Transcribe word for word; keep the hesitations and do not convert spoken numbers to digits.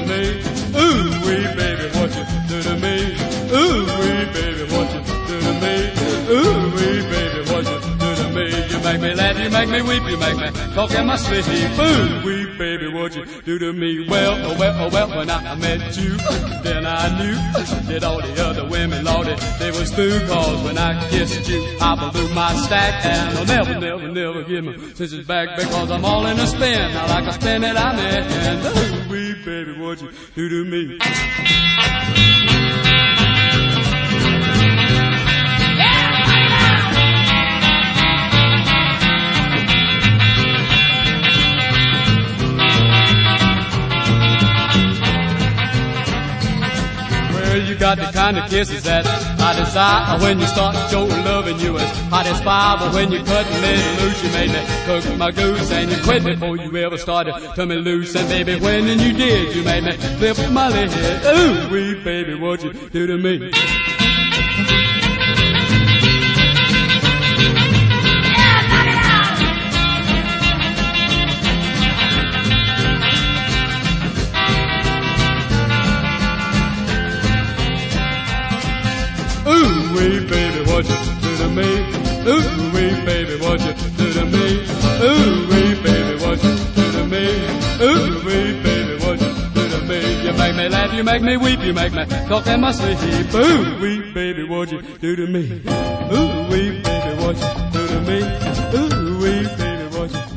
me? Ooh, wee baby, what you do to me? Ooh, wee baby, what you do to me? Ooh, wee baby, what you do to me? You make me laugh, you make me weep, you make me talk in my sleep. Ooh, wee baby, what you do to me? Well, oh well, oh well, when I met you, then I knew that all the other women, Lordy, they was through. Cause when I kissed you, I blew my stack, and I'll never, never, never give my sisters back, because I'm all in a spin. I like a spin that I'm in. And ooh, wee baby, what you do to me? You got the kind of kisses that I desire when you start your loving. You as hot as fire, but when you cut me loose, you made me cook my goose, and you quit before you ever started to me loose. And baby, when you did, you made me flip my lid. Ooh, wee baby, what you do to me? Ooh, wee baby, what you do to me? Ooh, wee baby, what you do to me? Ooh, wee baby, what you do to me? Ooh, wee baby, what you do to me? You make me laugh, you make me weep, you make me talk in my sleep. Ooh, wee baby, what you do to me? Ooh, wee baby, what you do to me? Ooh, wee baby, what you